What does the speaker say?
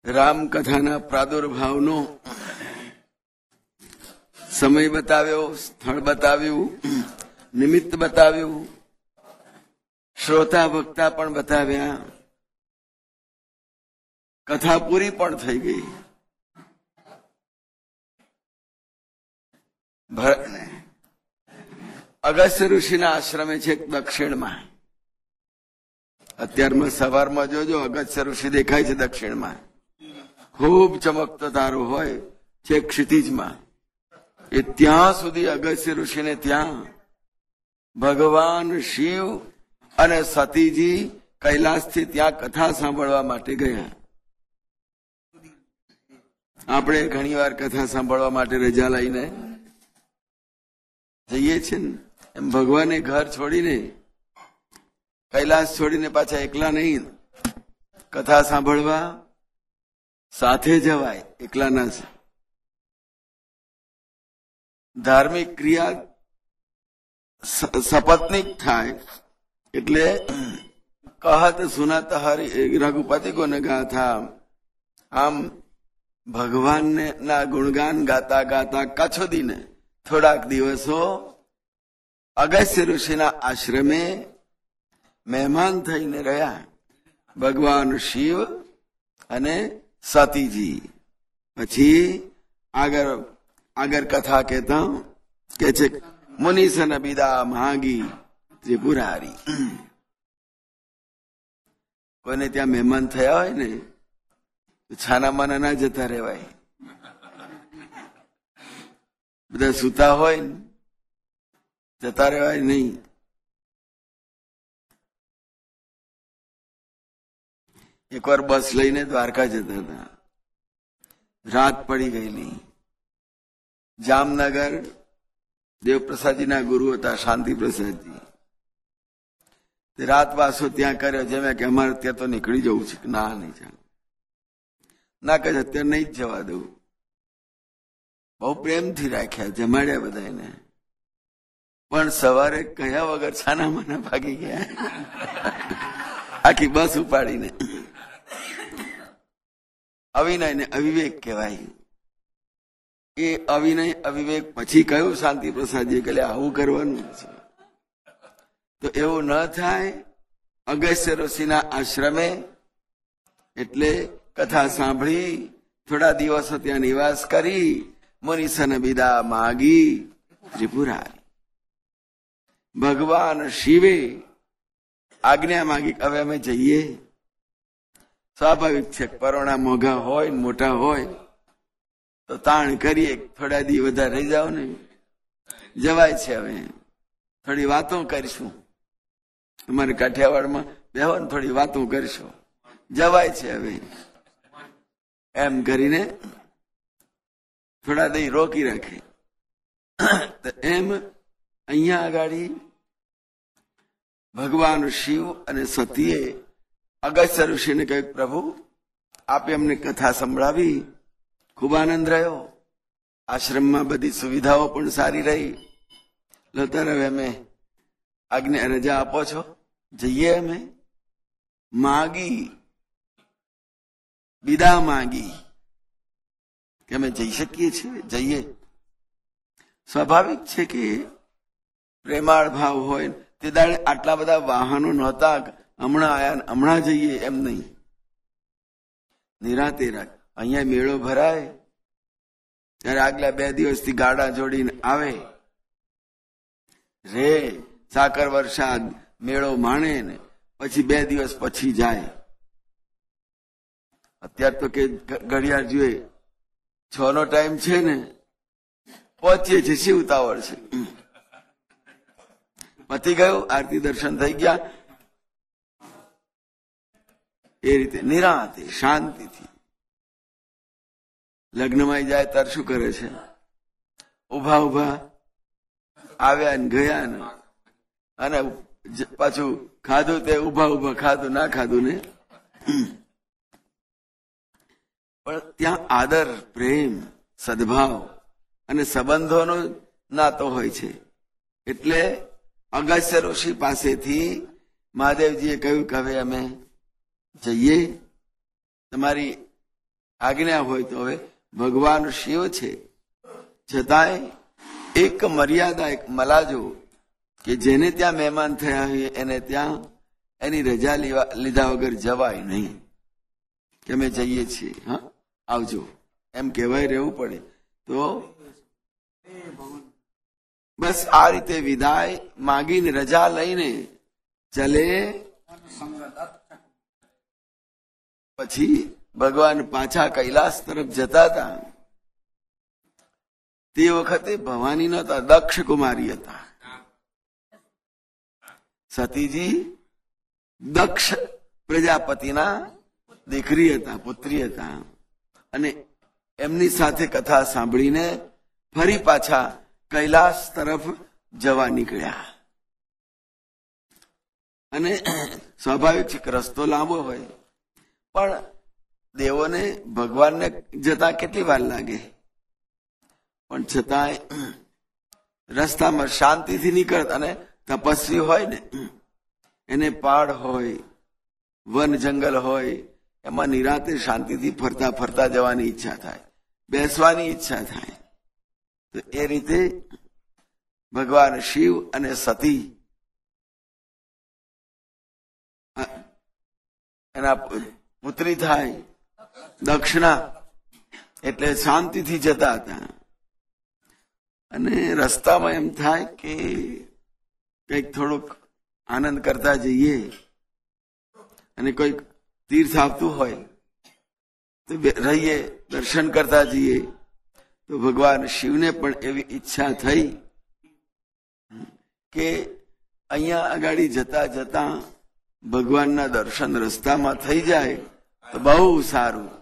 રામકથાના પ્રાદુર્ભાવનો સમય બતાવ્યો, સ્થળ બતાવ્યું, નિમિત્ત બતાવ્યું, શ્રોતા વક્તા પણ બતાવ્યા, કથા પૂરી પણ થઈ ગઈ. અગસ્ત્ય ઋષિના આશ્રમે છે દક્ષિણમાં. અત્યારમાં સવારમાં જોજો અગસ્ત્ય ઋષિ દેખાય છે દક્ષિણમાં. ખૂબ ચમકતો તારો હોય છે ક્ષિતિજમાં. એ ત્યાં સુધી અગસ્ત્ય ઋષિને ત્યાં ભગવાન શિવ અને સતીજી કૈલાસથી ત્યાં કથા સાંભળવા માટે ગયા. આપણે ઘણી વાર કથા સાંભળવા માટે રજા લઈને જઈએ છીએ ને, એમ ભગવાને ઘર છોડીને કૈલાસ છોડીને પાછા એકલા નહીં, કથા સાંભળવા સાથે જવાય, એકલા ના. ધાર્મિક ક્રિયા સપત્નિક થાય એટલે કહત સુનત હરિ રઘુપતિ ગુણ ગાથા. આમ ભગવાનને ના ગુણગાન ગાતા ગાતા કચ્છોદીને થોડાક દિવસો અગસ્ત્ય ઋષિના આશ્રમે મહેમાન થઈને રહ્યા ભગવાન શિવ અને સતીજી. પછી આગળ કથા કહેતા કે છે મુનિસન બિદા માંગી ત્રિપુરારી. કોઈને ત્યાં મહેમાન થયા હોય ને છાના માના ના જતા રહેવાય. બધા સુતા હોય ને જતા રહેવાય નહીં. એકવાર બસ લઈને દ્વારકા જતા હતા. રાત પડી ગયેલી. જામનગર દેવપ્રસાદજીના ગુરુ હતા શાંતિ પ્રસાદજી. રાત વાસો ત્યાં કર્યો. જેમ કે અમારે ત્યાં તો નીકળી જવું છે. ના નહીં ચાલ, ના કહે અત્યારે નહીં જ જવા દઉં. બહુ પ્રેમથી રાખ્યા, જમાડ્યા બધાને. પણ સવારે કયા વગર છાના માના ભાગી ગયા આખી બસ ઉપાડીને. અવિનય ને અવિવેક કહેવાય. એ અવિનય અવિવેક પછી કયું શાંતિ પ્રસાદજી કે આવું કરવાનું છે. તો એવું ન થાય. અગસ્ત્ય ઋષિના આશ્રમે એટલે કથા સાંભળી થોડા દિવસો ત્યાં નિવાસ કરી મુનિસન બિદા માગી ત્રિપુરારી. ભગવાન શિવે આજ્ઞા માગી હવે અમે જઈએ. સ્વાભાવિક છે, પરોણા મોઘા હોય મોટા હોય તો તાણ કરીએ, થોડા દી વધારે રહી જાવ ને. જવાય છે. હવે થોડી વાતો કરીશું. અમારે કાઠિયાવાડમાં બેહો ને થોડી વાતો કરીશું. જવાય છે હવે એમ કરીને થોડા દી રોકી રાખે. એમ અહીંયા આગળ ભગવાન શિવ અને સતીએ અગસ્ત્ય ઋષિને કહ્યું, પ્રભુ આપે અમને કથા સંભળાવી, ખૂબ આનંદ રહ્યો. આશ્રમમાં બધી સુવિધાઓ પણ સારી રહી. લતર હવે અમે આજ્ઞા રજા આપો છો, જઈએ. અમે માગી વિદા માગી કે અમે જઈ શકીએ છીએ, જઈએ. સ્વાભાવિક છે કે પ્રેમાળ ભાવ હોય. તે દાડે આટલા બધા વાહનો નહોતા, હમણાં આયા હમણાં જઈએ એમ નહીં. નિરાતે રાખ. અહીંયા મેળો ભરાય ત્યારે આગલા 2 દિવસથી ગાડા જોડીને આવે રે, સાકર વરસાદ મેળો માણે ને પછી 2 દિવસ પછી જાય. અત્યારે તો કે ઘડિયાળ જોઈએ 6 નો ટાઈમ છે ને, પહોંચીએ છીએ. શી ઉતાવળ છે? પતી ગયું, આરતી દર્શન થઈ ગયા. એ રીતે નિરાંતે શાંતિથી. લગ્નમાં જાય ત્યારે શું કરે છે? ઉભા ઉભા આવ્યા ને ગયા ને, અને પાછું ખાધું તે ઉભા ઉભા ખાધું, ના ખાધું ને. પણ ત્યાં આદર, પ્રેમ, સદભાવ અને સંબંધોનો નાતો હોય છે. એટલે અગસ્ત્ય ઋષિ પાસેથી મહાદેવજીએ કહ્યું કે હવે અમે જઈએ. તમારી આજ્ઞા હોય તો હવે ભગવાન શિવ છે, છતાંય એક મર્યાદા, એક મલાજો કે જેને ત્યાં મહેમાન થયા હોય એને ત્યાં એની રજા લીધા વગર જવાય નહીં કે અમે જઈએ છીએ, હા આવજો એમ કહેવાય રહેવું પડે. તો બસ આ રીતે વિદાય માગીને રજા લઈને ચલે. પછી ભગવાન પાછા કૈલાસ તરફ જતા હતા. તે વખતે ભવાની નતા, દક્ષ કુમારી હતા. સતીજી દક્ષ પ્રજાપતિના દીકરી હતા, પુત્રી હતા. અને એમની સાથે કથા સાંભળીને ફરી પાછા કૈલાસ તરફ જવા નીકળ્યા. અને સ્વાભાવિક છે કે રસ્તો લાંબો હોય, પણ દેવોને ભગવાનને જતા કેટલી વાર લાગે, પણ છતાંય રસ્તામાં શાંતિથી નીકળતા. અને તપસ્વી હોય ને, એને પહાડ હોય, વન જંગલ હોય, એમાં નિરાંતે શાંતિથી ફરતા ફરતા જવાની ઈચ્છા થાય, બેસવાની ઈચ્છા થાય. તો એ રીતે ભગવાન શિવ અને સતી એના પુત્રી થાય દક્ષિણા, એટલે શાંતિથી જતા હતા. અને રસ્તામાં એમ થાય કે કંઈક થોડોક આનંદ કરતા જઈએ, અને કોઈક તીર્થ આવતું હોય તો રહીએ, દર્શન કરતા જઈએ. તો ભગવાન શિવને પણ એવી ઈચ્છા થઈ કે અહીંયા આગળ જતા જતા ભગવાનના દર્શન રસ્તામાં થઈ જાય તો બહુ સારું.